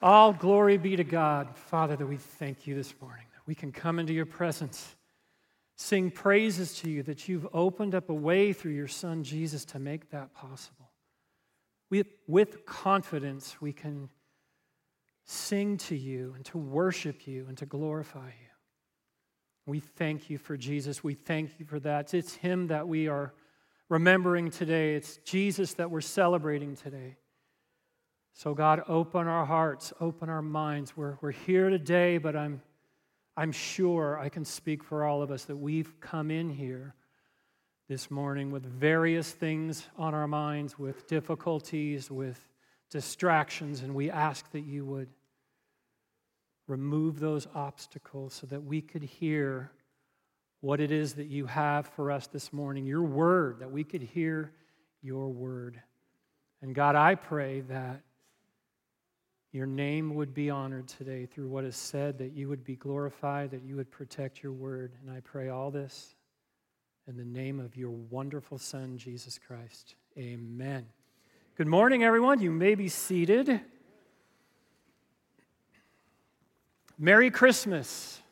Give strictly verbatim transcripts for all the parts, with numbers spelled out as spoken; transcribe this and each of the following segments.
All glory be to God. Father, that we thank you this morning, that we can come into your presence, sing praises to you, that you've opened up a way through your Son, Jesus, to make that possible. We, with confidence, we can sing to you and to worship you and to glorify you. We thank you for Jesus. We thank you for that. It's him that we are remembering today. It's Jesus that we're celebrating today. So God, open our hearts, open our minds. We're, we're here today, but I'm, I'm sure I can speak for all of us that we've come in here this morning with various things on our minds, with difficulties, with distractions, and we ask that you would remove those obstacles so that we could hear what it is that you have for us this morning, your word, that we could hear your word. And God, I pray that your name would be honored today through what is said, that you would be glorified, that you would protect your word. And I pray all this in the name of your wonderful Son, Jesus Christ. Amen. Good morning, everyone. You may be seated. Merry Christmas.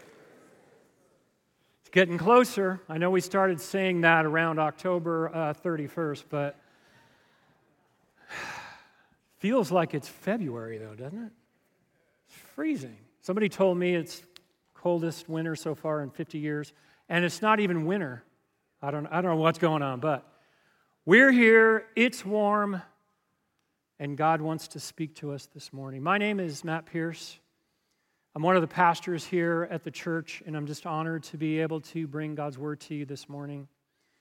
It's getting closer. I know we started saying that around October uh, thirty-first, but feels like it's February, though, doesn't it? It's freezing. Somebody told me it's coldest winter so far in fifty years, and it's not even winter. I don't, I don't know what's going on, but we're here, it's warm, and God wants to speak to us this morning. My name is Matt Pierce. I'm one of the pastors here at the church, and I'm just honored to be able to bring God's word to you this morning.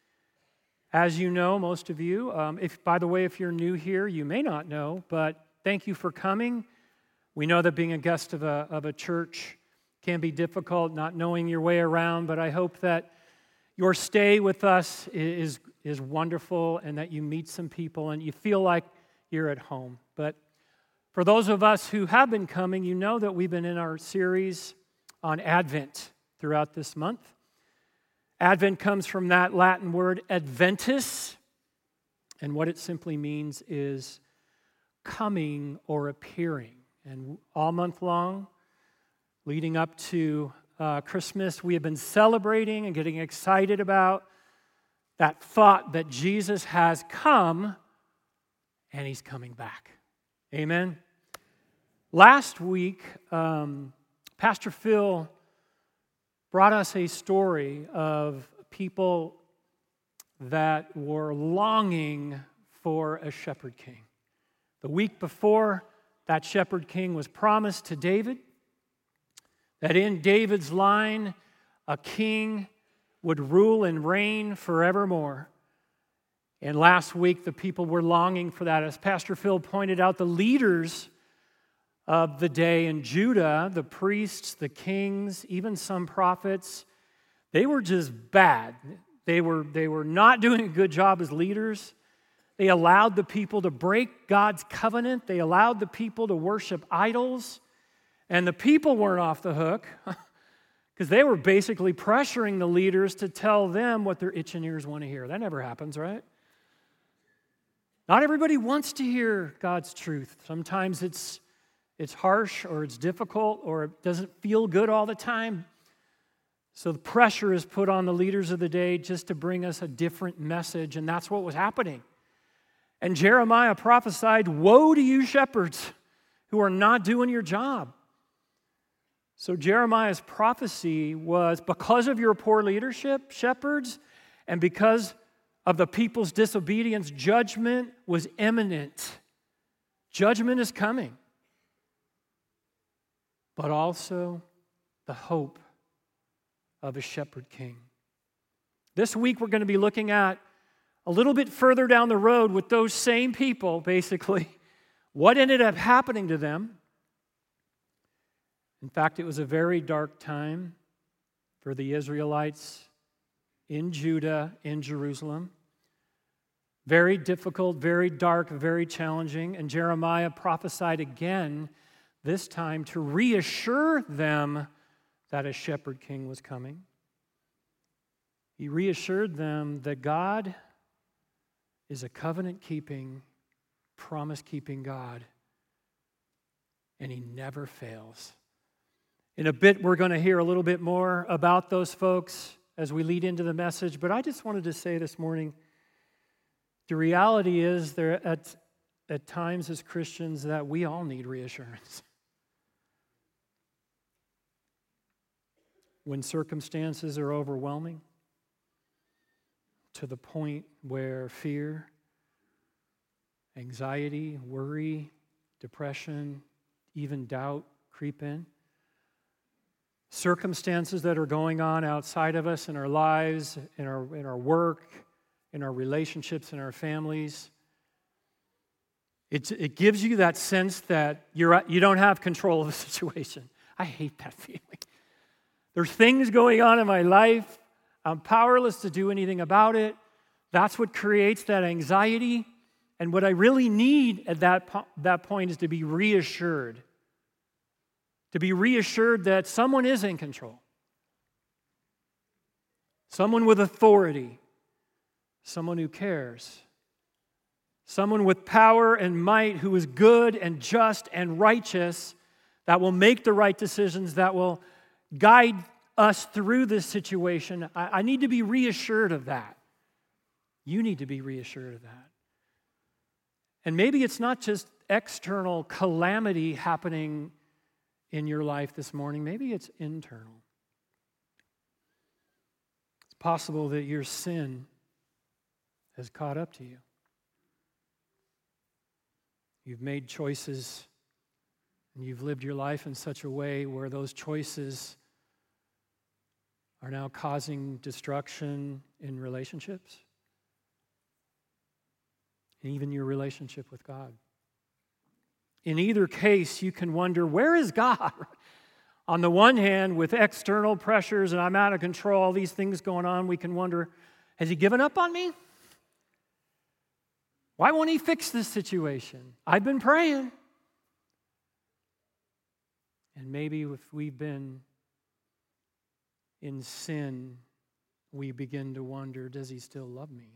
As you know, most of you, um, if by the way, if you're new here, you may not know, but thank you for coming. We know that being a guest of a, of a church can be difficult, not knowing your way around, but I hope that your stay with us is, is wonderful and that you meet some people and you feel like you're at home. But for those of us who have been coming, you know that we've been in our series on Advent throughout this month. Advent comes from that Latin word adventus, and what it simply means is coming or appearing. And all month long, leading up to uh, Christmas, we have been celebrating and getting excited about that thought that Jesus has come and he's coming back. Amen. Last week, um, Pastor Phil brought us a story of people that were longing for a shepherd king. The week before, that shepherd king was promised to David, that in David's line, a king would rule and reign forevermore. And last week, the people were longing for that. As Pastor Phil pointed out, the leaders of the day in Judah, the priests, the kings, even some prophets, they were just bad. They were, they were not doing a good job as leaders. They allowed the people to break God's covenant. They allowed the people to worship idols. And the people weren't off the hook because they were basically pressuring the leaders to tell them what their itching ears want to hear. That never happens, right? Not everybody wants to hear God's truth. Sometimes it's It's harsh or it's difficult or it doesn't feel good all the time. So the pressure is put on the leaders of the day just to bring us a different message, and that's what was happening. And Jeremiah prophesied, "Woe to you shepherds who are not doing your job." So Jeremiah's prophecy was, because of your poor leadership, shepherds, and because of the people's disobedience, judgment was imminent. Judgment is coming. But also the hope of a shepherd king. This week we're going to be looking at a little bit further down the road with those same people, basically, what ended up happening to them. In fact, it was a very dark time for the Israelites in Judah, in Jerusalem. Very difficult, very dark, very challenging. And Jeremiah prophesied again, this time to reassure them that a shepherd king was coming. He reassured them that God is a covenant-keeping, promise-keeping God and He never fails. In a bit, we're going to hear a little bit more about those folks as we lead into the message, but I just wanted to say this morning, the reality is there at, at times as Christians that we all need reassurance. When circumstances are overwhelming to the point where fear, anxiety, worry, depression, even doubt creep in. Circumstances that are going on outside of us in our lives, in our, in our work, in our relationships, in our families. It, it gives you that sense that you're, you don't have control of the situation. I hate that feeling. There's things going on in my life. I'm powerless to do anything about it. That's what creates that anxiety. And what I really need at that, po- that point is to be reassured. To be reassured that someone is in control. Someone with authority. Someone who cares. Someone with power and might who is good and just and righteous, that will make the right decisions, that will guide us through this situation. I, I need to be reassured of that. You need to be reassured of that. And maybe it's not just external calamity happening in your life this morning. Maybe it's internal. It's possible that your sin has caught up to you. You've made choices and you've lived your life in such a way where those choices are now causing destruction in relationships and even your relationship with God. In either case, you can wonder, where is God? On the one hand, with external pressures and I'm out of control, all these things going on, we can wonder, has He given up on me? Why won't He fix this situation? I've been praying. And maybe if we've been in sin, we begin to wonder, does He still love me?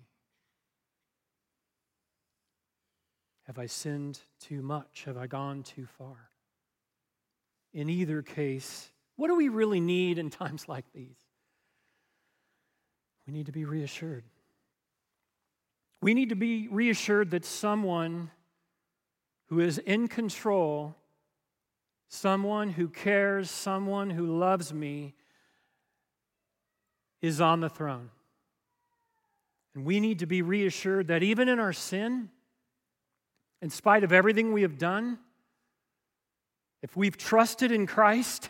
Have I sinned too much? Have I gone too far? In either case, what do we really need in times like these? We need to be reassured. We need to be reassured that someone who is in control, someone who cares, someone who loves me, is on the throne. And we need to be reassured that even in our sin, in spite of everything we have done, if we've trusted in Christ,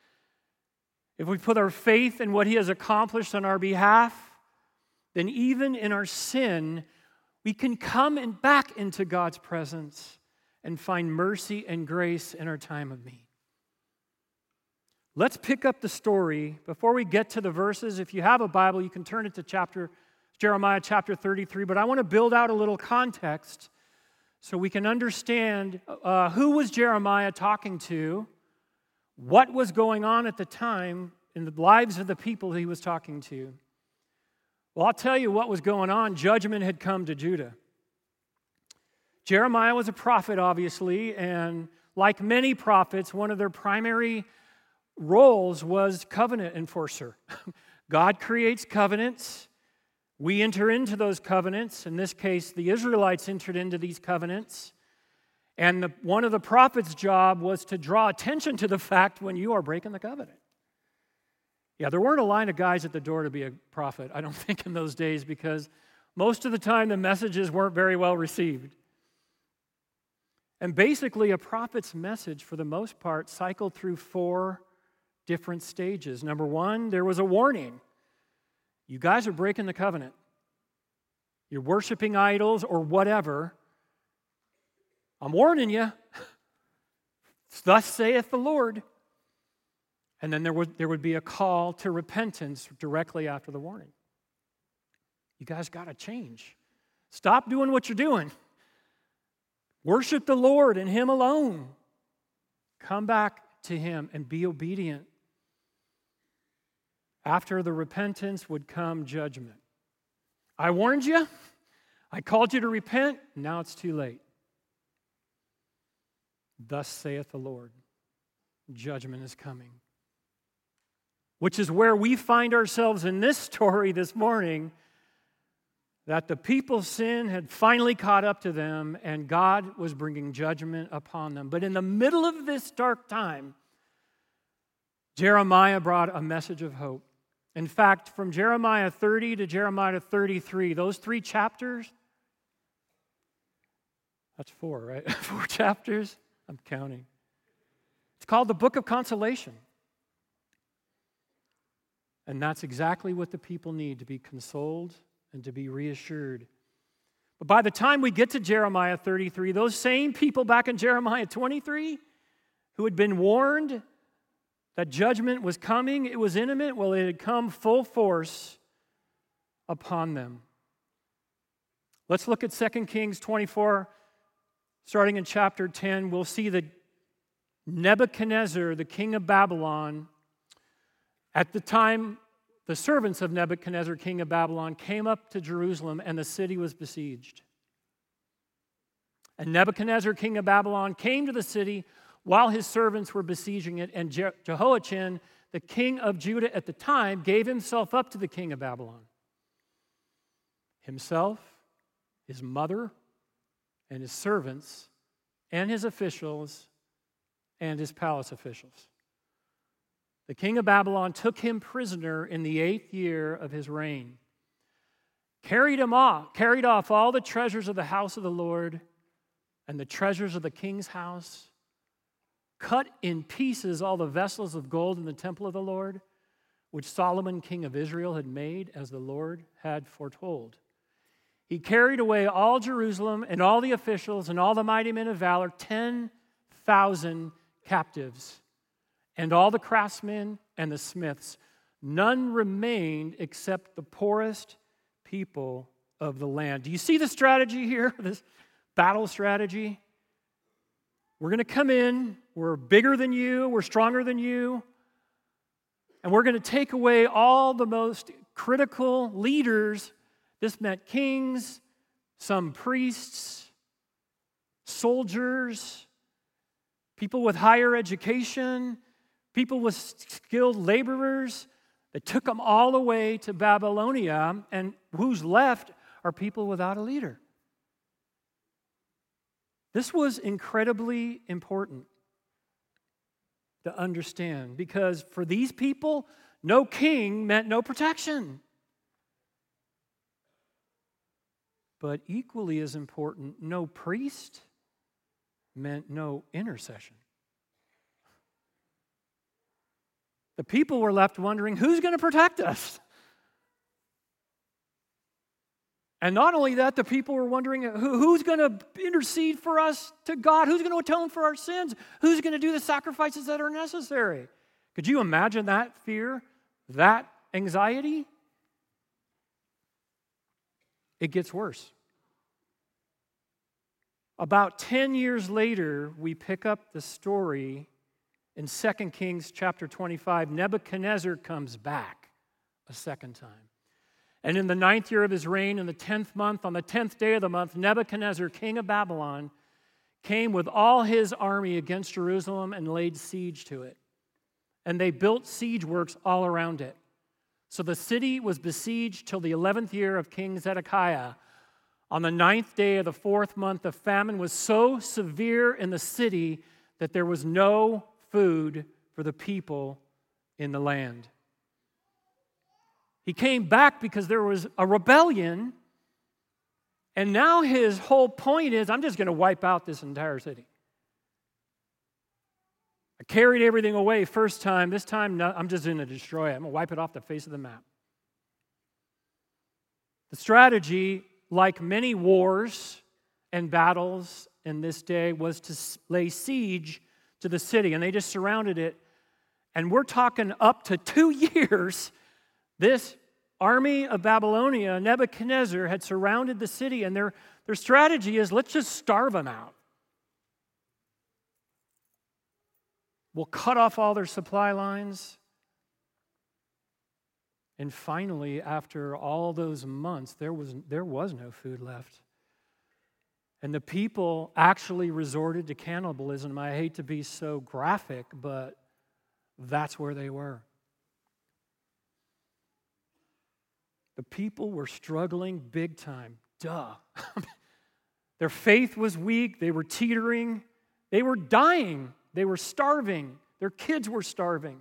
if we put our faith in what He has accomplished on our behalf, then even in our sin, we can come and back into God's presence and find mercy and grace in our time of need. Let's pick up the story. Before we get to the verses, if you have a Bible, you can turn it to chapter Jeremiah chapter thirty-three, but I want to build out a little context so we can understand uh, who was Jeremiah talking to, what was going on at the time in the lives of the people he was talking to. Well, I'll tell you what was going on. Judgment had come to Judah. Jeremiah was a prophet, obviously, and like many prophets, one of their primary roles was covenant enforcer. God creates covenants. We enter into those covenants. In this case, the Israelites entered into these covenants. And the, one of the prophet's job was to draw attention to the fact when you are breaking the covenant. Yeah, there weren't a line of guys at the door to be a prophet, I don't think, in those days, because most of the time the messages weren't very well received. And basically, a prophet's message, for the most part, cycled through four different stages. Number one, there was a warning. You guys are breaking the covenant. You're worshiping idols or whatever. I'm warning you. Thus saith the Lord. And then there would, there would be a call to repentance directly after the warning. You guys got to change. Stop doing what you're doing. Worship the Lord and Him alone. Come back to Him and be obedient. After the repentance would come judgment. I warned you. I called you to repent. Now it's too late. Thus saith the Lord, judgment is coming. Which is where we find ourselves in this story this morning, that the people's sin had finally caught up to them and God was bringing judgment upon them. But in the middle of this dark time, Jeremiah brought a message of hope. In fact, from Jeremiah thirty to Jeremiah thirty-three, those three chapters, that's four, right? Four chapters? I'm counting. It's called the Book of Consolation. And that's exactly what the people need, to be consoled and to be reassured. But by the time we get to Jeremiah thirty-three, those same people back in Jeremiah twenty-three who had been warned that judgment was coming, it was imminent, well, it had come full force upon them. Let's look at Second Kings twenty-four, starting in chapter ten. We'll see that Nebuchadnezzar, the king of Babylon, at the time, the servants of Nebuchadnezzar, king of Babylon, came up to Jerusalem and the city was besieged. And Nebuchadnezzar, king of Babylon, came to the city while his servants were besieging it, and Je- Jehoiachin, the king of Judah at the time, gave himself up to the king of Babylon. Himself, his mother, and his servants, and his officials, and his palace officials. The king of Babylon took him prisoner in the eighth year of his reign, carried him off, carried off all the treasures of the house of the Lord and the treasures of the king's house, cut in pieces all the vessels of gold in the temple of the Lord, which Solomon, king of Israel, had made as the Lord had foretold. He carried away all Jerusalem and all the officials and all the mighty men of valor, ten thousand captives, and all the craftsmen and the smiths. None remained except the poorest people of the land. Do you see the strategy here, this battle strategy? We're going to come in, we're bigger than you, we're stronger than you, and we're going to take away all the most critical leaders. This meant kings, some priests, soldiers, people with higher education, people with skilled laborers. They took them all away to Babylonia, and who's left are people without a leader. This was incredibly important to understand, because for these people, no king meant no protection. But equally as important, no priest meant no intercession. The people were left wondering, who's going to protect us? And not only that, the people were wondering, who, who's going to intercede for us to God? Who's going to atone for our sins? Who's going to do the sacrifices that are necessary? Could you imagine that fear, that anxiety? It gets worse. About ten years later, we pick up the story in Second Kings chapter twenty-five. Nebuchadnezzar comes back a second time. And in the ninth year of his reign, in the tenth month, on the tenth day of the month, Nebuchadnezzar, king of Babylon, came with all his army against Jerusalem and laid siege to it. And they built siege works all around it. So the city was besieged till the eleventh year of King Zedekiah. On the ninth day of the fourth month, the famine was so severe in the city that there was no food for the people in the land. He came back because there was a rebellion, and now his whole point is, I'm just going to wipe out this entire city. I carried everything away first time. This time, no, I'm just going to destroy it. I'm going to wipe it off the face of the map. The strategy, like many wars and battles in this day, was to lay siege to the city, and they just surrounded it. And we're talking up to two years. This army of Babylonia, Nebuchadnezzar, had surrounded the city, and their, their strategy is, let's just starve them out. We'll cut off all their supply lines. And finally, after all those months, there was, there was no food left. And the people actually resorted to cannibalism. I hate to be so graphic, but that's where they were. The people were struggling big time. Duh. Their faith was weak. They were teetering. They were dying. They were starving. Their kids were starving.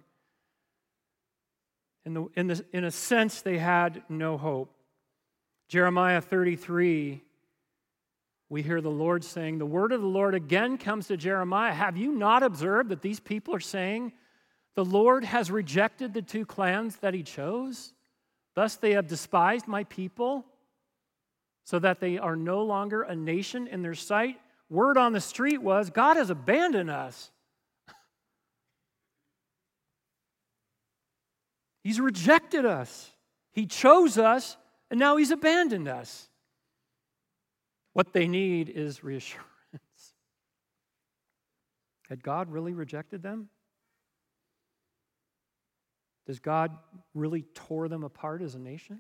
In, the, in, the, in a sense, they had no hope. Jeremiah thirty-three, we hear the Lord saying, the word of the Lord again comes to Jeremiah. Have you not observed that these people are saying, the Lord has rejected the two clans that he chose? Thus they have despised my people, so that they are no longer a nation in their sight. Word on the street was, God has abandoned us. He's rejected us. He chose us, and now he's abandoned us. What they need is reassurance. Had God really rejected them? Does God really tore them apart as a nation?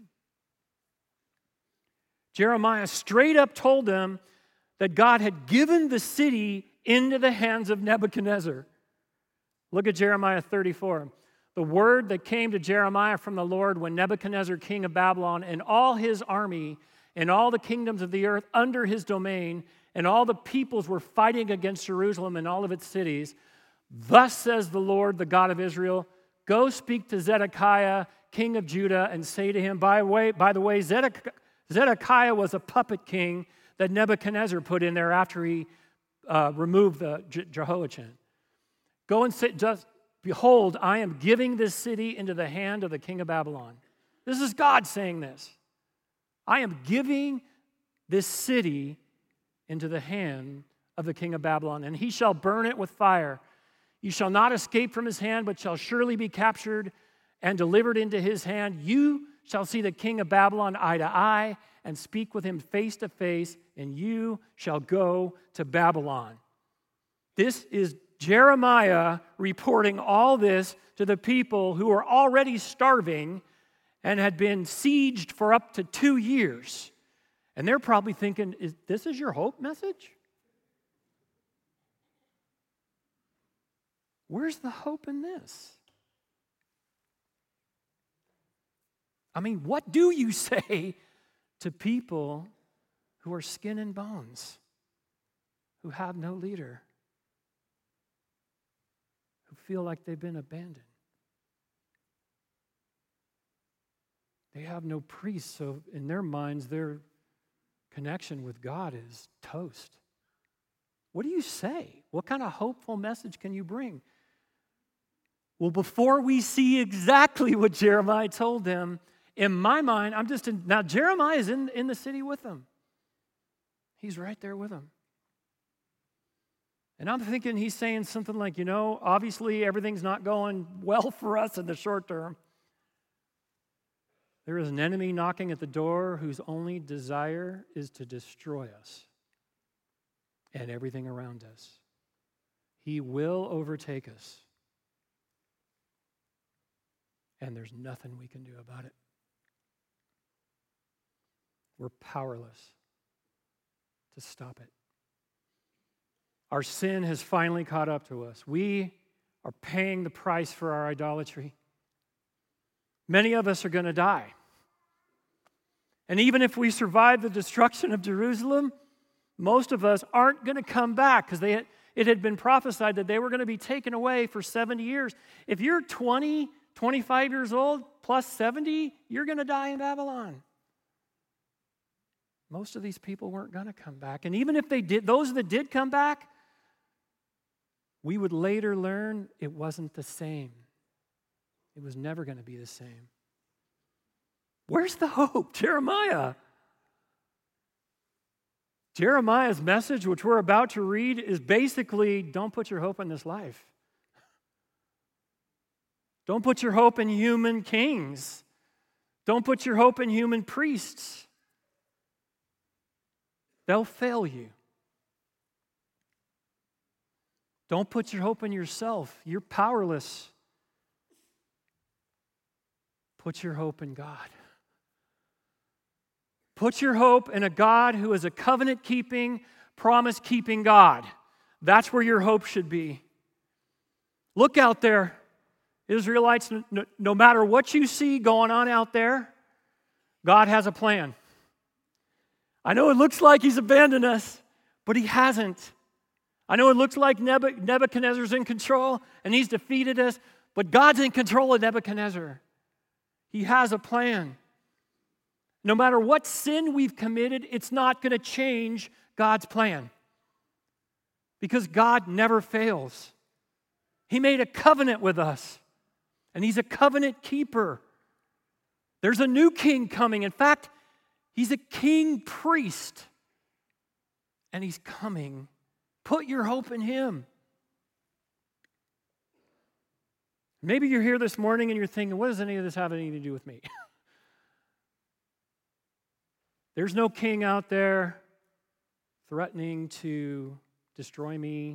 Jeremiah straight up told them that God had given the city into the hands of Nebuchadnezzar. Look at Jeremiah thirty-four. The word that came to Jeremiah from the Lord when Nebuchadnezzar, king of Babylon, and all his army and all the kingdoms of the earth under his domain, and all the peoples were fighting against Jerusalem and all of its cities. Thus says the Lord, the God of Israel, go speak to Zedekiah, king of Judah, and say to him, by, way, by the way, Zedekiah was a puppet king that Nebuchadnezzar put in there after he uh, removed the Je- Jehoiachin. Go and say, just, behold, I am giving this city into the hand of the king of Babylon. This is God saying this. I am giving this city into the hand of the king of Babylon, and he shall burn it with fire. You shall not escape from his hand, but shall surely be captured and delivered into his hand. You shall see the king of Babylon eye to eye and speak with him face to face, and you shall go to Babylon. This is Jeremiah reporting all this to the people who are already starving and had been sieged for up to two years. And they're probably thinking, is this is your hope message? Where's the hope in this? I mean, what do you say to people who are skin and bones, who have no leader, who feel like they've been abandoned? They have no priest, so in their minds, their connection with God is toast. What do you say? What kind of hopeful message can you bring? Well, before we see exactly what Jeremiah told them, in my mind, I'm just in, now Jeremiah is in, in the city with them. He's right there with them. And I'm thinking he's saying something like, you know, obviously everything's not going well for us in the short term. There is an enemy knocking at the door whose only desire is to destroy us and everything around us. He will overtake us. And there's nothing we can do about it. We're powerless to stop it. Our sin has finally caught up to us. We are paying the price for our idolatry. Many of us are going to die. And even if we survive the destruction of Jerusalem, most of us aren't going to come back because they it had been prophesied that they were going to be taken away for seventy years. If you're twenty, twenty-five years old plus seventy, you're going to die in Babylon. Most of these people weren't going to come back. And even if they did, those that did come back, we would later learn it wasn't the same. It was never going to be the same. Where's the hope? Jeremiah. Jeremiah's message, which we're about to read, is basically don't put your hope in this life. Don't put your hope in human kings. Don't put your hope in human priests. They'll fail you. Don't put your hope in yourself. You're powerless. Put your hope in God. Put your hope in a God who is a covenant-keeping, promise-keeping God. That's where your hope should be. Look out there, Israelites, no, no matter what you see going on out there, God has a plan. I know it looks like He's abandoned us, but He hasn't. I know it looks like Nebuchadnezzar's in control and he's defeated us, but God's in control of Nebuchadnezzar. He has a plan. No matter what sin we've committed, it's not going to change God's plan. Because God never fails. He made a covenant with us, and He's a covenant keeper. There's a new king coming. In fact, He's a king priest, and He's coming. Put your hope in Him. Maybe you're here this morning and you're thinking, what does any of this have anything to do with me? There's no king out there threatening to destroy me.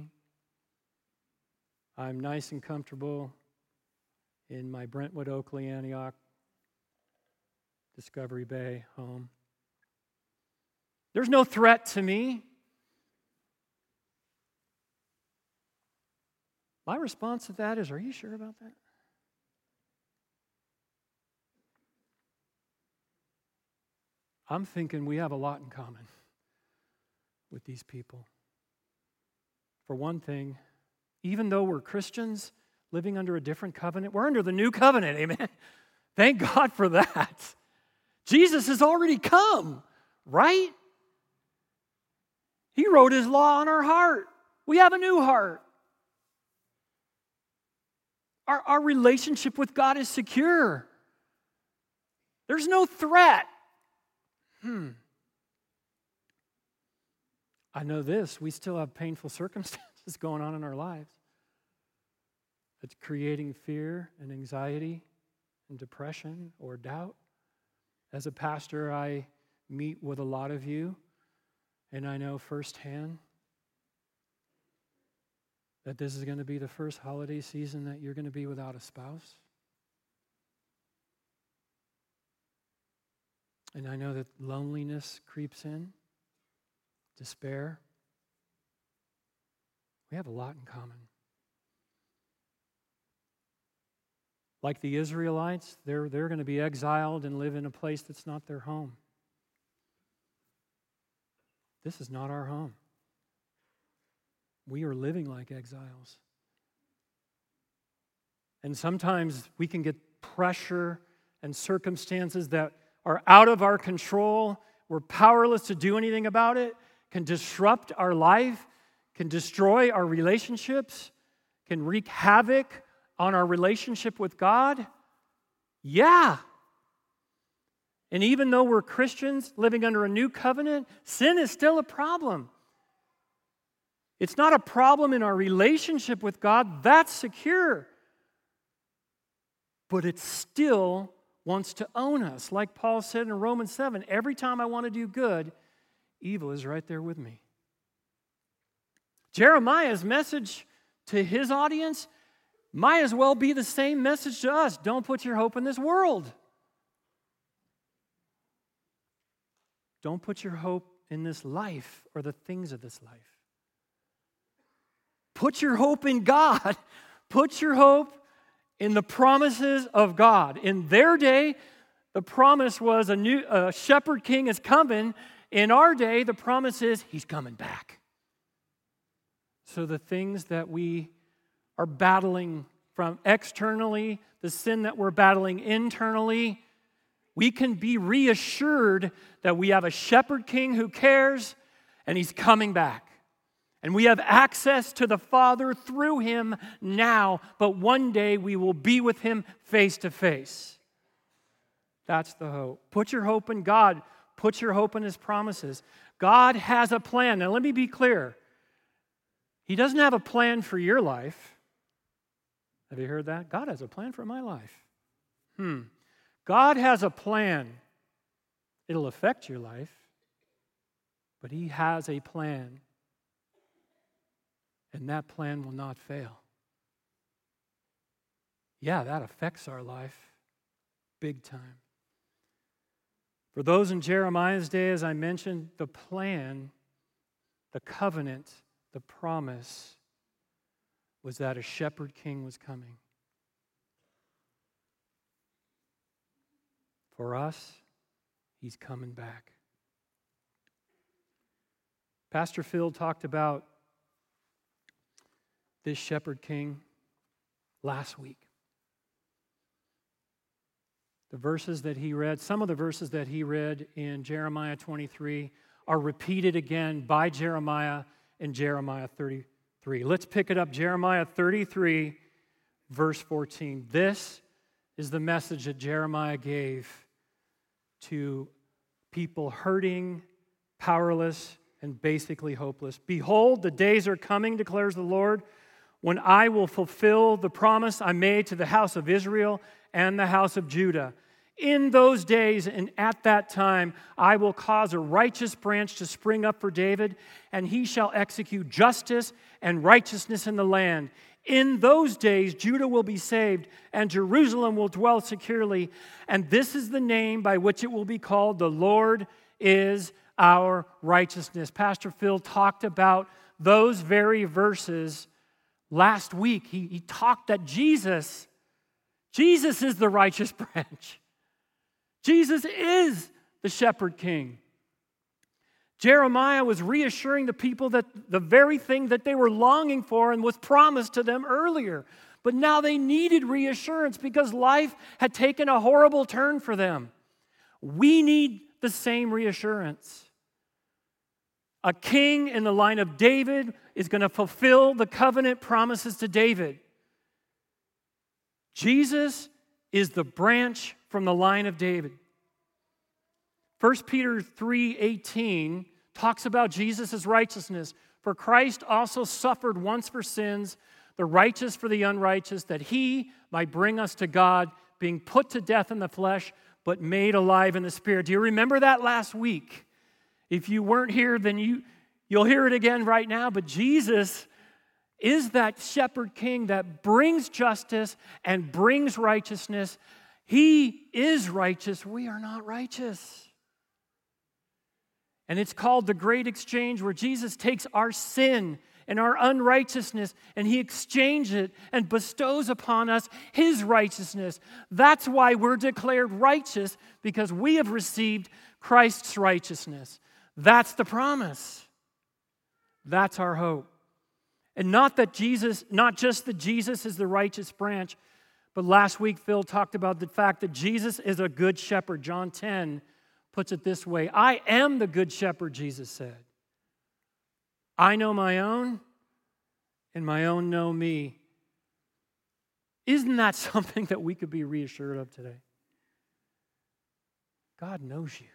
I'm nice and comfortable in my Brentwood, Oakley, Antioch, Discovery Bay home. There's no threat to me. My response to that is, are you sure about that? I'm thinking we have a lot in common with these people. For one thing, even though we're Christians living under a different covenant, we're under the new covenant, amen? Thank God for that. Jesus has already come, right? He wrote His law on our heart. We have a new heart. Our, our relationship with God is secure. There's no threat. Hmm. I know this, we still have painful circumstances going on in our lives. It's creating fear and anxiety and depression or doubt. As a pastor, I meet with a lot of you, and I know firsthand that this is going to be the first holiday season that you're going to be without a spouse. And I know that loneliness creeps in, despair. We have a lot in common. Like the Israelites, they're, they're going to be exiled and live in a place that's not their home. This is not our home. We are living like exiles. And sometimes we can get pressure and circumstances that are out of our control. We're powerless to do anything about it, can disrupt our life, can destroy our relationships, can wreak havoc on our relationship with God. Yeah. And even though we're Christians living under a new covenant, sin is still a problem. It's not a problem in our relationship with God. That's secure. But it still wants to own us. Like Paul said in Romans seven, every time I want to do good, evil is right there with me. Jeremiah's message to his audience might as well be the same message to us. Don't put your hope in this world. Don't put your hope in this life or the things of this life. Put your hope in God. Put your hope in the promises of God. In their day, the promise was a new a shepherd king is coming. In our day, the promise is He's coming back. So the things that we are battling from externally, the sin that we're battling internally, we can be reassured that we have a shepherd king who cares and He's coming back. And we have access to the Father through Him now, but one day we will be with Him face to face. That's the hope. Put your hope in God. Put your hope in His promises. God has a plan. Now let me be clear. He doesn't have a plan for your life. Have you heard that? God has a plan for my life. Hmm. God has a plan. It'll affect your life, but He has a plan. And that plan will not fail. Yeah, that affects our life big time. For those in Jeremiah's day, as I mentioned, the plan the covenant, the promise was that a shepherd king was coming. For us, he's coming back. Pastor Phil talked about this shepherd king last week. The verses that he read, some of the verses that he read in Jeremiah twenty-three are repeated again by Jeremiah in Jeremiah thirty-three. Let's pick it up. Jeremiah thirty-three, verse fourteen. This is the message that Jeremiah gave to people hurting, powerless, and basically hopeless. Behold, the days are coming, declares the Lord, when I will fulfill the promise I made to the house of Israel and the house of Judah. In those days and at that time, I will cause a righteous branch to spring up for David, and he shall execute justice and righteousness in the land. In those days, Judah will be saved, and Jerusalem will dwell securely. And this is the name by which it will be called: the Lord is our righteousness. Pastor Phil talked about those very verses last week. He, he talked that Jesus, Jesus is the righteous branch. Jesus is the shepherd king. Jeremiah was reassuring the people that the very thing that they were longing for and was promised to them earlier. But now they needed reassurance because life had taken a horrible turn for them. We need the same reassurance. A king in the line of David is going to fulfill the covenant promises to David. Jesus is the branch from the line of David. First Peter three eighteen talks about Jesus' righteousness. For Christ also suffered once for sins, the righteous for the unrighteous, that he might bring us to God, being put to death in the flesh, but made alive in the spirit. Do you remember that last week? If you weren't here, then you, you'll hear it again right now. But Jesus is that shepherd king that brings justice and brings righteousness. He is righteous. We are not righteous. And it's called the Great Exchange, where Jesus takes our sin and our unrighteousness and he exchanges it and bestows upon us his righteousness. That's why we're declared righteous, because we have received Christ's righteousness. That's the promise. That's our hope. And not that Jesus, not just that Jesus is the righteous branch, but last week Phil talked about the fact that Jesus is a good shepherd. John ten puts it this way: I am the good shepherd, Jesus said. I know my own, and my own know me. Isn't that something that we could be reassured of today? God knows you.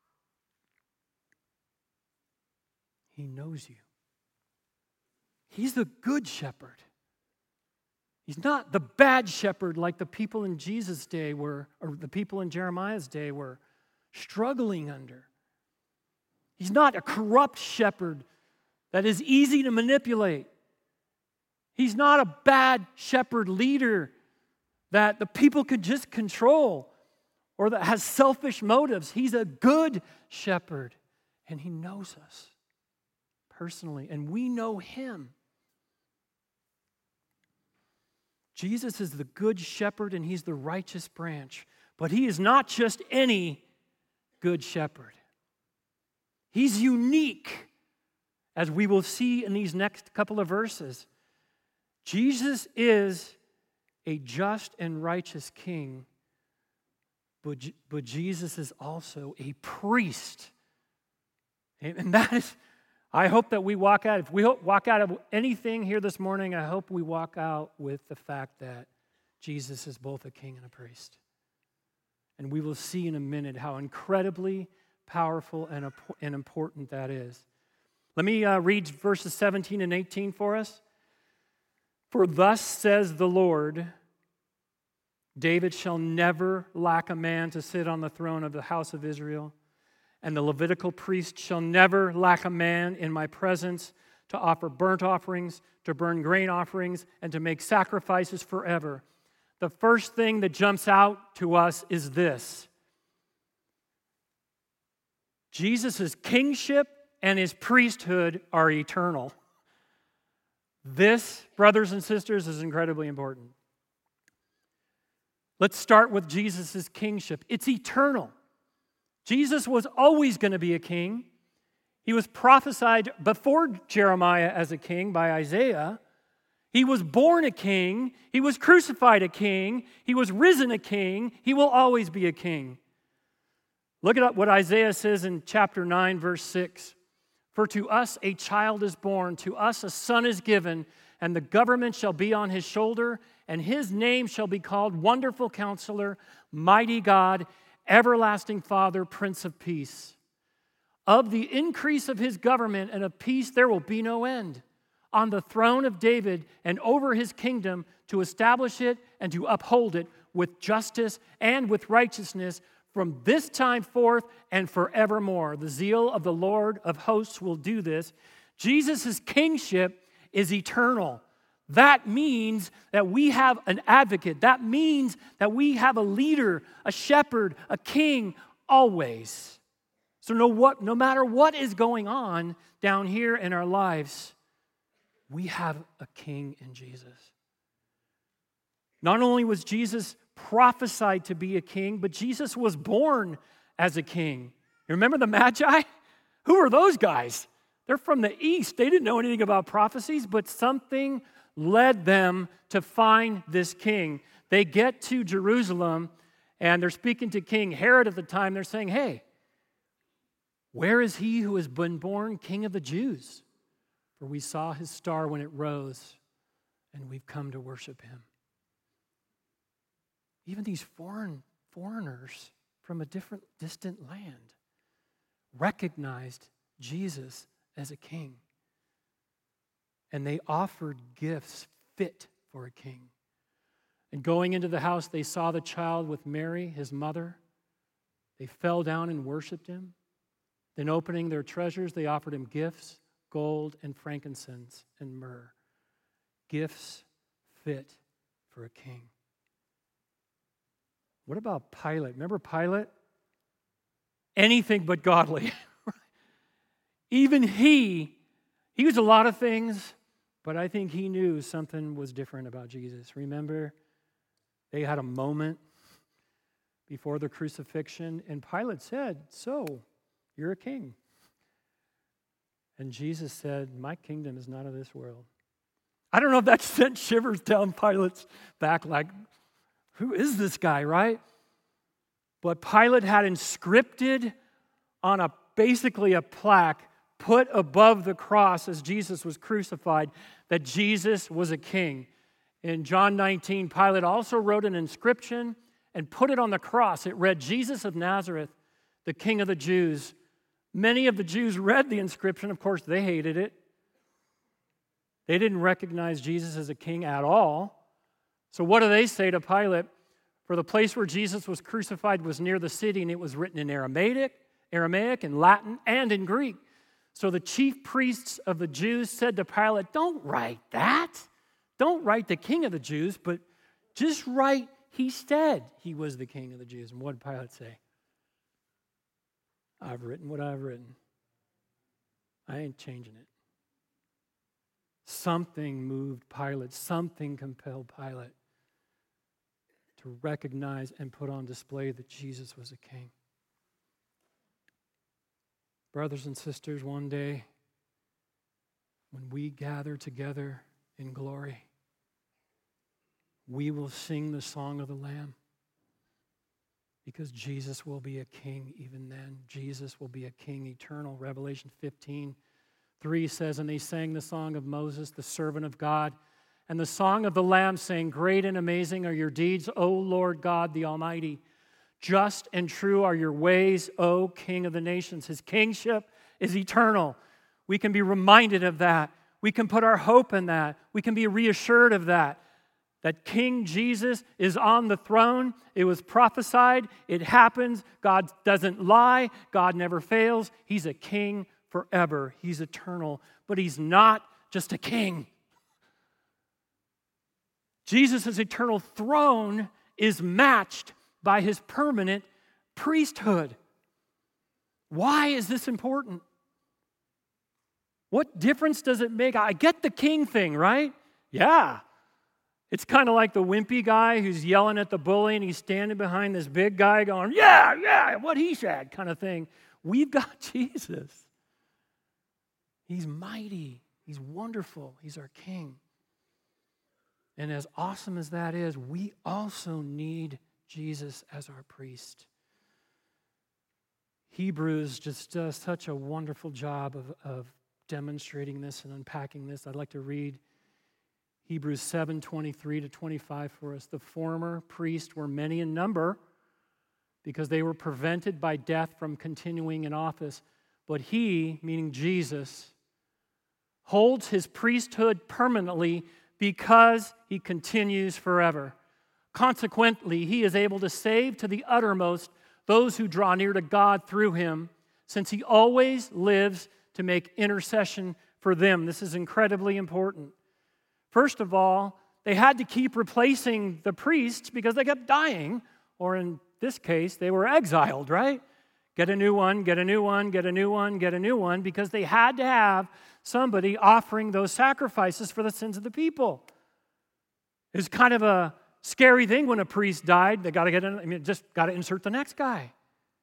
He knows you. He's the good shepherd. He's not the bad shepherd like the people in Jesus' day were, or the people in Jeremiah's day were struggling under. He's not a corrupt shepherd that is easy to manipulate. He's not a bad shepherd leader that the people could just control or that has selfish motives. He's a good shepherd, and he knows us personally, and we know him. Jesus is the good shepherd, and he's the righteous branch. But he is not just any good shepherd. He's unique, as we will see in these next couple of verses. Jesus is a just and righteous king, but, but Jesus is also a priest. And that is, I hope that we walk out, if we walk out of anything here this morning, I hope we walk out with the fact that Jesus is both a king and a priest. And we will see in a minute how incredibly powerful and, and important that is. Let me uh, read verses seventeen and eighteen for us. For thus says the Lord, David shall never lack a man to sit on the throne of the house of Israel, and the Levitical priest shall never lack a man in my presence to offer burnt offerings, to burn grain offerings, and to make sacrifices forever. The first thing that jumps out to us is this: Jesus' kingship and his priesthood are eternal. This, brothers and sisters, is incredibly important. Let's start with Jesus' kingship. It's eternal. Jesus was always going to be a king. He was prophesied before Jeremiah as a king by Isaiah. He was born a king. He was crucified a king. He was risen a king. He will always be a king. Look at what Isaiah says in chapter nine, verse six. For to us a child is born, to us a son is given, and the government shall be on his shoulder, and his name shall be called Wonderful Counselor, Mighty God, Everlasting Father, Prince of Peace. Of the increase of his government and of peace there will be no end. On the throne of David and over his kingdom, to establish it and to uphold it with justice and with righteousness from this time forth and forevermore. The zeal of the Lord of hosts will do this. Jesus' kingship is eternal. That means that we have an advocate. That means that we have a leader, a shepherd, a king, always. So no, what, no matter what is going on down here in our lives, we have a king in Jesus. Not only was Jesus prophesied to be a king, but Jesus was born as a king. You remember the Magi? Who are those guys? They're from the east. They didn't know anything about prophecies, but something led them to find this king. They get to Jerusalem, and they're speaking to King Herod at the time. They're saying, hey, where is he who has been born King of the Jews? For we saw his star when it rose, and we've come to worship him. Even these foreign foreigners from a different, distant land recognized Jesus as a king. And they offered gifts fit for a king. And going into the house, they saw the child with Mary, his mother. They fell down and worshiped him. Then opening their treasures, they offered him gifts, gold and frankincense and myrrh. Gifts fit for a king. What about Pilate? Remember Pilate? Anything but godly. Even he, he was a lot of things, but I think he knew something was different about Jesus. Remember, they had a moment before the crucifixion, and Pilate said, so, you're a king. And Jesus said, my kingdom is not of this world. I don't know if that sent shivers down Pilate's back, like, who is this guy, right? But Pilate had inscripted on a basically a plaque put above the cross as Jesus was crucified that Jesus was a king. In John nineteen, Pilate also wrote an inscription and put it on the cross. It read, Jesus of Nazareth, the King of the Jews. Many of the Jews read the inscription. Of course, they hated it. They didn't recognize Jesus as a king at all. So what do they say to Pilate? For the place where Jesus was crucified was near the city, and it was written in Aramaic, Aramaic and Latin, and in Greek. So the chief priests of the Jews said to Pilate, don't write that. Don't write the King of the Jews, but just write, he said he was the King of the Jews. And what did Pilate say? I've written what I've written. I ain't changing it. Something moved Pilate. Something compelled Pilate to recognize and put on display that Jesus was a king. Brothers and sisters, one day, when we gather together in glory, we will sing the song of the Lamb because Jesus will be a king even then. Jesus will be a king eternal. Revelation fifteen three says, and they sang the song of Moses, the servant of God, and the song of the Lamb, saying, great and amazing are your deeds, O Lord God the Almighty. Just and true are your ways, O King of the nations. His kingship is eternal. We can be reminded of that. We can put our hope in that. We can be reassured of that. That King Jesus is on the throne. It was prophesied. It happens. God doesn't lie. God never fails. He's a king forever. He's eternal. But he's not just a king. Jesus' eternal throne is matched by his permanent priesthood. Why is this important? What difference does it make? I get the king thing, right? Yeah. It's kind of like the wimpy guy who's yelling at the bully and he's standing behind this big guy going, yeah, yeah, what he said kind of thing. We've got Jesus. He's mighty. He's wonderful. He's our king. And as awesome as that is, we also need Jesus as our priest. Hebrews just does such a wonderful job of, of demonstrating this and unpacking this. I'd like to read Hebrews seven, twenty-three to twenty-five for us. The former priests were many in number because they were prevented by death from continuing in office. But he, meaning Jesus, holds his priesthood permanently because he continues forever. Consequently, he is able to save to the uttermost those who draw near to God through him, since he always lives to make intercession for them. This is incredibly important. First of all, they had to keep replacing the priests because they kept dying, or in this case, they were exiled, right? Get a new one, get a new one, get a new one, get a new one, because they had to have somebody offering those sacrifices for the sins of the people. It's kind of a scary thing when a priest died. They got to get in, I mean, just got to insert the next guy.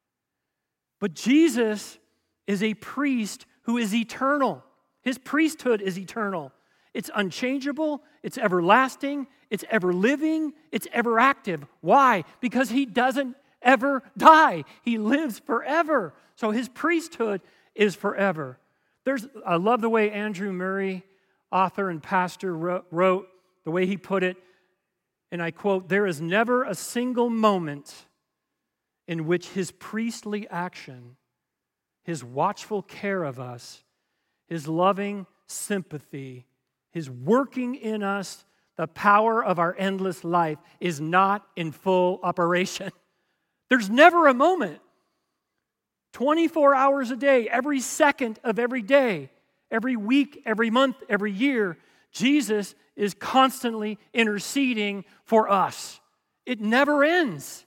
But Jesus is a priest who is eternal. His priesthood is eternal. It's unchangeable, it's everlasting, it's ever living, it's ever active. Why? Because he doesn't ever die. He lives forever. So his priesthood is forever. There's, I love the way Andrew Murray, author and pastor, wrote, wrote the way he put it, and I quote, "There is never a single moment in which his priestly action, his watchful care of us, his loving sympathy, his working in us the power of our endless life is not in full operation." There's never a moment. twenty-four hours a day, every second of every day, every week, every month, every year, Jesus is constantly interceding for us. It never ends.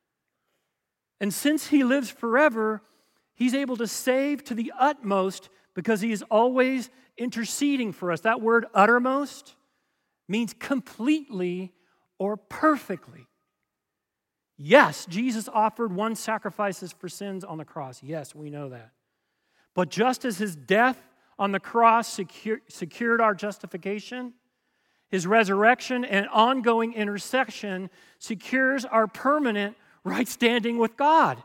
And since he lives forever, he's able to save to the utmost because he is always interceding for us. That word uttermost means completely or perfectly. Yes, Jesus offered one sacrifice for sins on the cross. Yes, we know that. But just as his death on the cross secure, secured our justification, his resurrection and ongoing intercession secures our permanent right standing with God.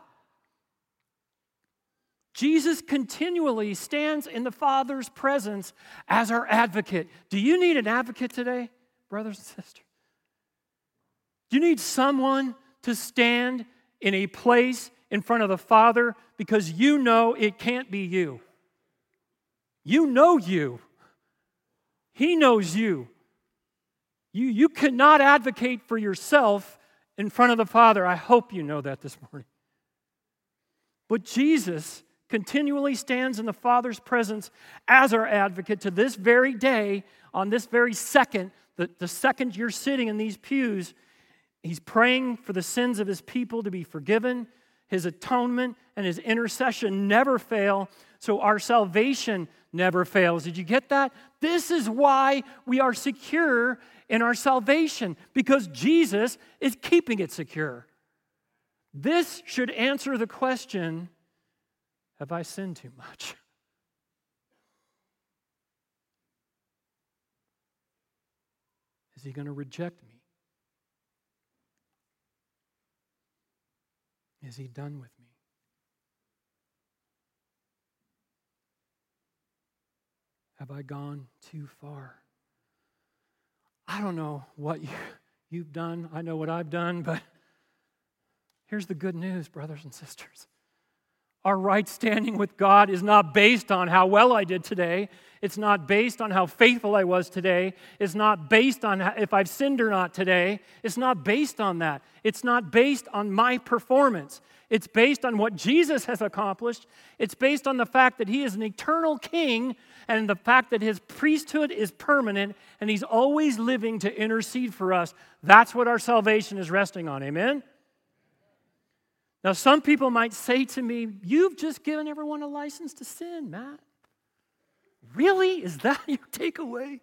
Jesus continually stands in the Father's presence as our advocate. Do you need an advocate today, brothers and sisters? Do you need someone to stand in a place in front of the Father because you know it can't be you? You know you. He knows you. You, you cannot advocate for yourself in front of the Father. I hope you know that this morning. But Jesus continually stands in the Father's presence as our advocate to this very day, on this very second, the, the second you're sitting in these pews. He's praying for the sins of his people to be forgiven. His atonement and his intercession never fail, so our salvation never fails. Did you get that? This is why we are secure in our salvation, because Jesus is keeping it secure. This should answer the question, have I sinned too much? Is he going to reject me? Is he done with me? Have I gone too far? I don't know what you, you've done. I know what I've done, but here's the good news, brothers and sisters. Our right standing with God is not based on how well I did today. It's not based on how faithful I was today. It's not based on if I've sinned or not today. It's not based on that. It's not based on my performance. It's based on what Jesus has accomplished. It's based on the fact that he is an eternal king and the fact that his priesthood is permanent and he's always living to intercede for us. That's what our salvation is resting on. Amen? Now, some people might say to me, you've just given everyone a license to sin, Matt. Really? Is that your takeaway?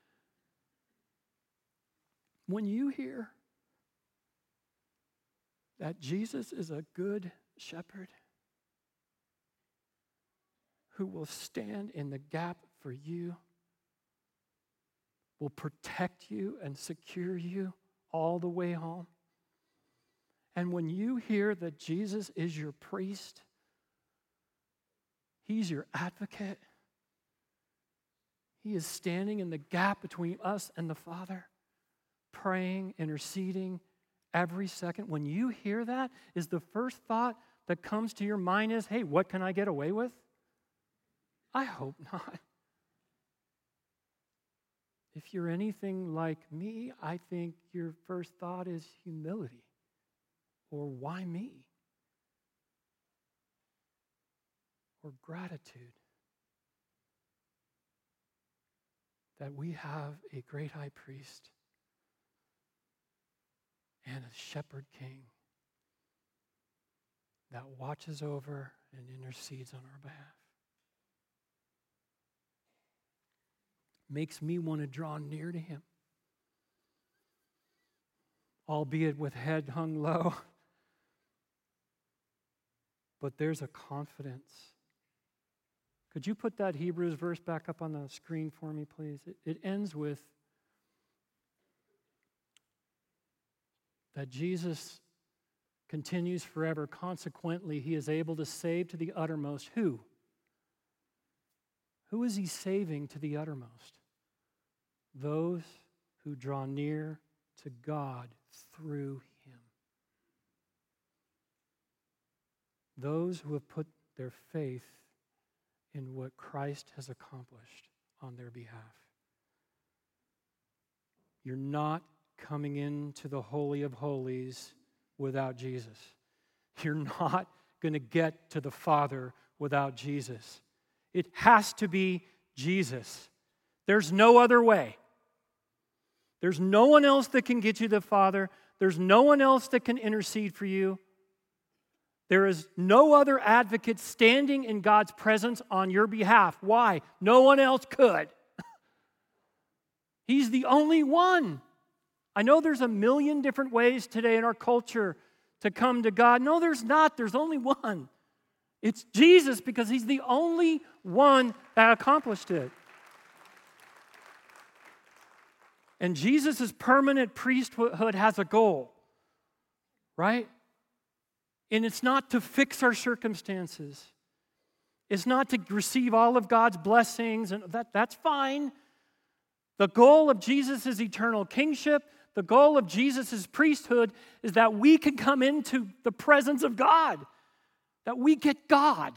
When you hear that Jesus is a good shepherd who will stand in the gap for you, will protect you and secure you all the way home. And when you hear that Jesus is your priest, he's your advocate, he is standing in the gap between us and the Father, praying, interceding every second. When you hear that, is the first thought that comes to your mind is, hey, what can I get away with? I hope not. If you're anything like me, I think your first thought is humility. Or why me? Or gratitude. That we have a great high priest and a shepherd king that watches over and intercedes on our behalf. Makes me want to draw near to him, albeit with head hung low. But there's a confidence. Could you put that Hebrews verse back up on the screen for me, please? It, it ends with that Jesus continues forever. Consequently, he is able to save to the uttermost. Who? Who is he saving to the uttermost? Those who draw near to God through him. Those who have put their faith in what Christ has accomplished on their behalf. You're not coming into the Holy of Holies without Jesus. You're not going to get to the Father without Jesus. It has to be Jesus. There's no other way. There's no one else that can get you to the Father. There's no one else that can intercede for you. There is no other advocate standing in God's presence on your behalf. Why? No one else could. He's the only one. I know there's a million different ways today in our culture to come to God. No, there's not. There's only one. It's Jesus, because he's the only one that accomplished it. And Jesus' permanent priesthood has a goal, right? And it's not to fix our circumstances. It's not to receive all of God's blessings, and that, that's fine. The goal of Jesus' eternal kingship, the goal of Jesus' priesthood is that we can come into the presence of God, that we get God.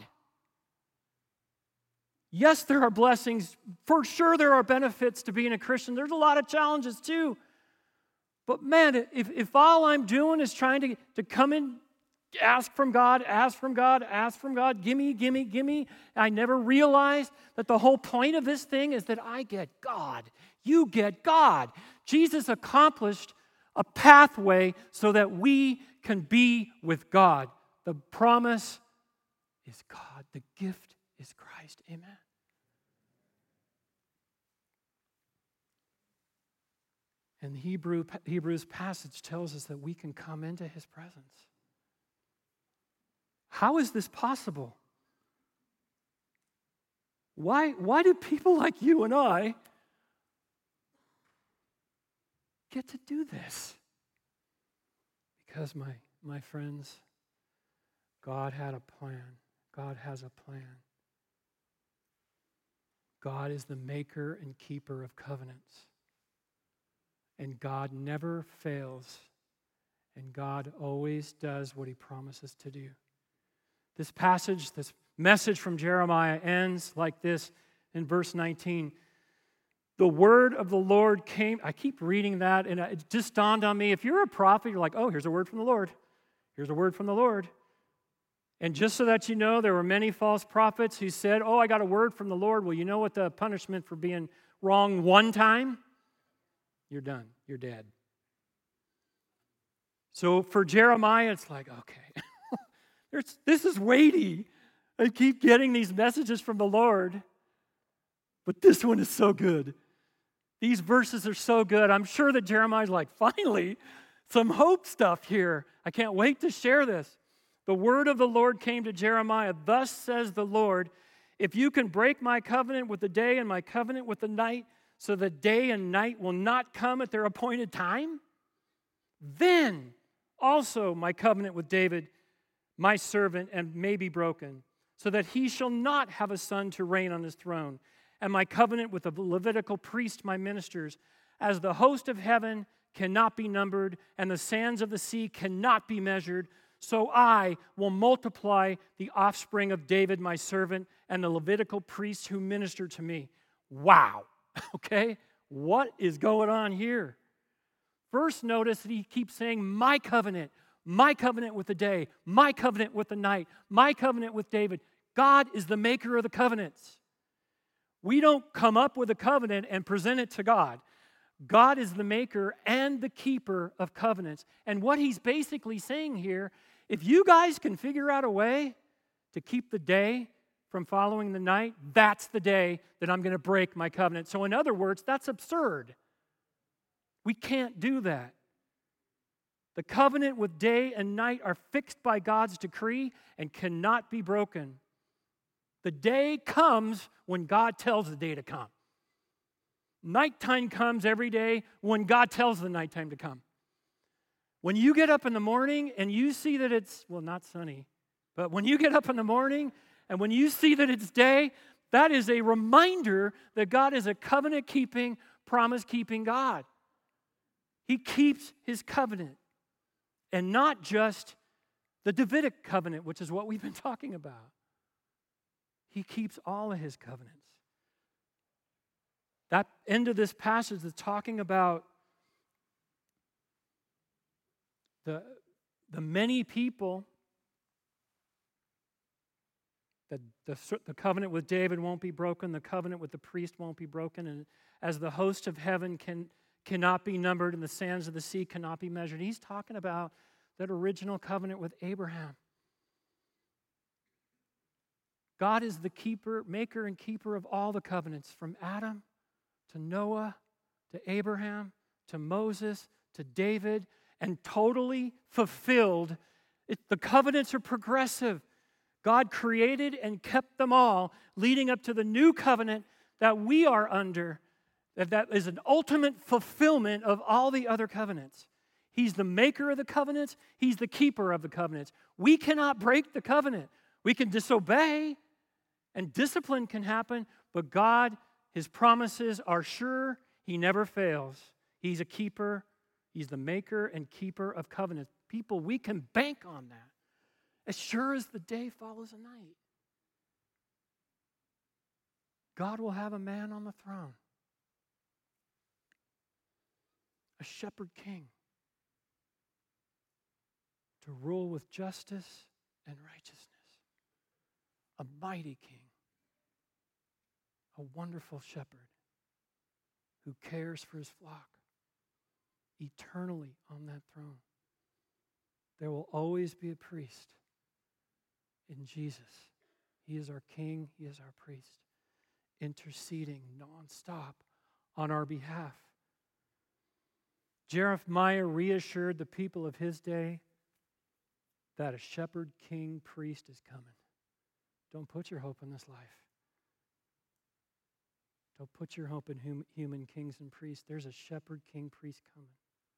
Yes, there are blessings. For sure, there are benefits to being a Christian. There's a lot of challenges too. But man, if, if all I'm doing is trying to, to come in, ask from God, ask from God, ask from God, gimme, gimme, gimme, I never realize that the whole point of this thing is that I get God. You get God. Jesus accomplished a pathway so that we can be with God. The promise is God. The gift is Christ. Amen. And the Hebrew, Hebrews passage tells us that we can come into his presence. How is this possible? Why, why do people like you and I get to do this? Because, my, my friends, God had a plan. God has a plan. God is the maker and keeper of covenants. And God never fails. And God always does what he promises to do. This passage, this message from Jeremiah ends like this in verse nineteen. The word of the Lord came. I keep reading that, and it just dawned on me. If you're a prophet, you're like, oh, here's a word from the Lord. Here's a word from the Lord. And just so that you know, there were many false prophets who said, oh, I got a word from the Lord. Well, you know what the punishment for being wrong one time? You're done. You're dead. So for Jeremiah, it's like, okay, There's, this is weighty. I keep getting these messages from the Lord. But this one is so good. These verses are so good. I'm sure that Jeremiah's like, finally, some hope stuff here. I can't wait to share this. The word of the Lord came to Jeremiah. Thus says the Lord, if you can break my covenant with the day and my covenant with the night, so that day and night will not come at their appointed time, then also my covenant with David, my servant, and may be broken, so that he shall not have a son to reign on his throne. And my covenant with the Levitical priests, my ministers, as the host of heaven cannot be numbered, and the sands of the sea cannot be measured, so I will multiply the offspring of David, my servant, and the Levitical priests who minister to me. Wow. Okay? What is going on here? First, notice that he keeps saying, my covenant, my covenant with the day, my covenant with the night, my covenant with David. God is the maker of the covenants. We don't come up with a covenant and present it to God. God is the maker and the keeper of covenants. And what he's basically saying here, if you guys can figure out a way to keep the day from following the night, that's the day that I'm going to break my covenant. So in other words, that's absurd. We can't do that. The covenant with day and night are fixed by God's decree and cannot be broken. The day comes when God tells the day to come. Nighttime comes every day when God tells the nighttime to come. When you get up in the morning and you see that it's, well, not sunny, but when you get up in the morning and when you see that it's day, that is a reminder that God is a covenant-keeping, promise-keeping God. He keeps his covenant, and not just the Davidic covenant, which is what we've been talking about. He keeps all of his covenants. That end of this passage is talking about the, the many people. The, the, the covenant with David won't be broken. The covenant with the priest won't be broken. And as the host of heaven can, cannot be numbered and the sands of the sea cannot be measured. He's talking about that original covenant with Abraham. God is the keeper, maker and keeper of all the covenants, from Adam to Noah to Abraham to Moses to David, and totally fulfilled. It, the covenants are progressive. God created and kept them all, leading up to the new covenant that we are under, that, that is an ultimate fulfillment of all the other covenants. He's the maker of the covenants. He's the keeper of the covenants. We cannot break the covenant. We can disobey, and discipline can happen, but God, his promises are sure. He never fails. He's a keeper. He's the maker and keeper of covenants. People, we can bank on that. As sure as the day follows the night. God will have a man on the throne. A shepherd king. To rule with justice and righteousness. A mighty king. A wonderful shepherd who cares for his flock eternally on that throne. There will always be a priest in Jesus. He is our king, he is our priest, interceding nonstop on our behalf. Jeremiah reassured the people of his day that a shepherd, king, priest is coming. Don't put your hope in this life. Don't put your hope in hum- human kings and priests. There's a shepherd, king, priest coming.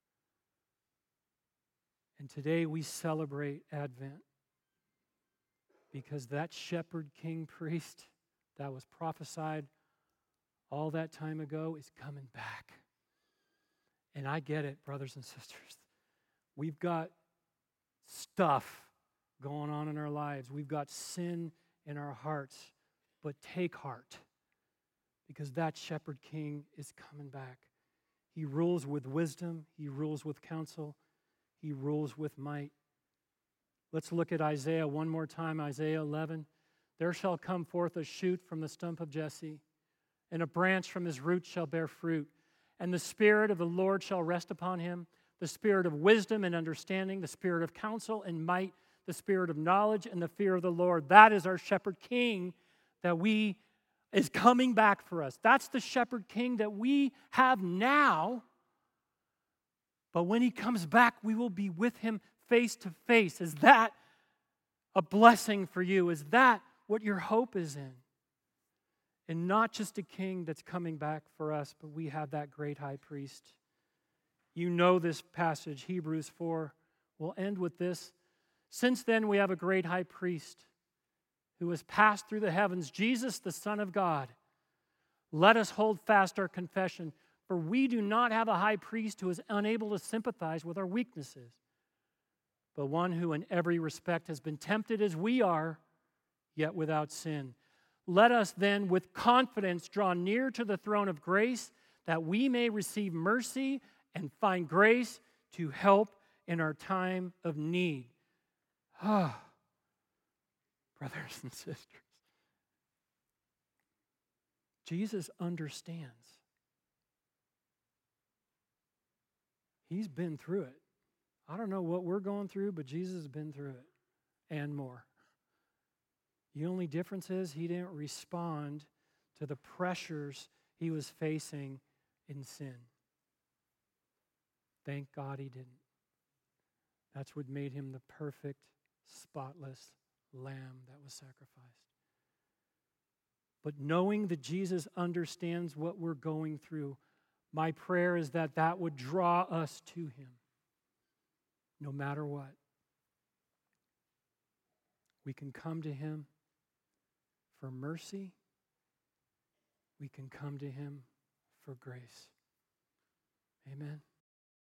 And today we celebrate Advent because that shepherd, king, priest that was prophesied all that time ago is coming back. And I get it, brothers and sisters. We've got stuff going on in our lives. We've got sin in our hearts. But take heart, because that shepherd king is coming back. He rules with wisdom. He rules with counsel. He rules with might. Let's look at Isaiah one more time, Isaiah eleven. There shall come forth a shoot from the stump of Jesse, and a branch from his roots shall bear fruit. And the Spirit of the Lord shall rest upon him, the Spirit of wisdom and understanding, the Spirit of counsel and might, the Spirit of knowledge and the fear of the Lord. That is our shepherd king that we is coming back for us. That's the shepherd king that we have now. But when he comes back, we will be with him face to face. Is that a blessing for you? Is that what your hope is in? And not just a king that's coming back for us, but we have that great high priest. You know this passage, Hebrews four. We'll end with this. Since then, we have a great high priest who has passed through the heavens, Jesus, the Son of God. Let us hold fast our confession, for we do not have a high priest who is unable to sympathize with our weaknesses, but one who in every respect has been tempted as we are, yet without sin. Let us then with confidence draw near to the throne of grace, that we may receive mercy and find grace to help in our time of need. Ah, brothers and sisters, Jesus understands. He's been through it. I don't know what we're going through, but Jesus has been through it and more. The only difference is he didn't respond to the pressures he was facing in sin. Thank God he didn't. That's what made him the perfect, spotless lamb that was sacrificed. But knowing that Jesus understands what we're going through, my prayer is that that would draw us to him, no matter what. We can come to him for mercy. We can come to him for grace. Amen.